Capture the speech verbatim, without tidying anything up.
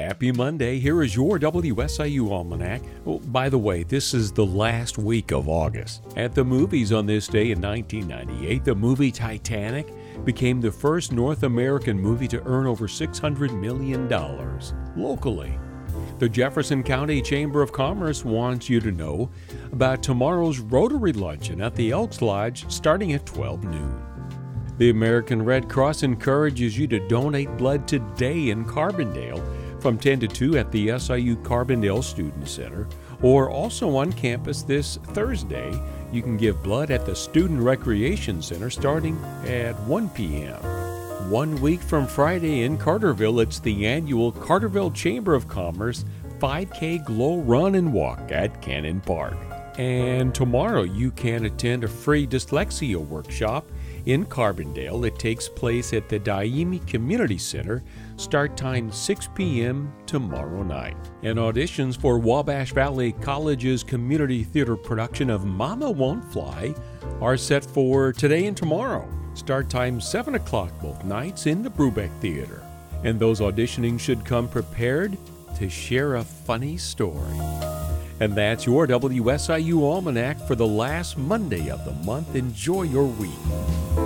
Happy Monday. Here is your W S I U Almanac. Oh, by the way, this is the last week of August. At the movies on this day in nineteen ninety-eight, the movie Titanic became the first North American movie to earn over six hundred million dollars locally. The Jefferson County Chamber of Commerce wants you to know about tomorrow's Rotary Luncheon at the Elks Lodge starting at twelve noon. The American Red Cross encourages you to donate blood today in Carbondale from ten to two at the S I U Carbondale Student Center, or also on campus this Thursday. You can give blood at the Student Recreation Center starting at one p.m. One week from Friday in Carterville, it's the annual Carterville Chamber of Commerce five K Glow Run and Walk at Cannon Park. And tomorrow you can attend a free dyslexia workshop in Carbondale. It takes place at the Daimi Community Center. Start time six p.m. tomorrow night. And auditions for Wabash Valley College's community theater production of Mama Won't Fly are set for today and tomorrow. Start time seven o'clock both nights in the Brubeck Theater. And those auditioning should come prepared to share a funny story. And that's your W S I U Almanac for the last Monday of the month. Enjoy your week.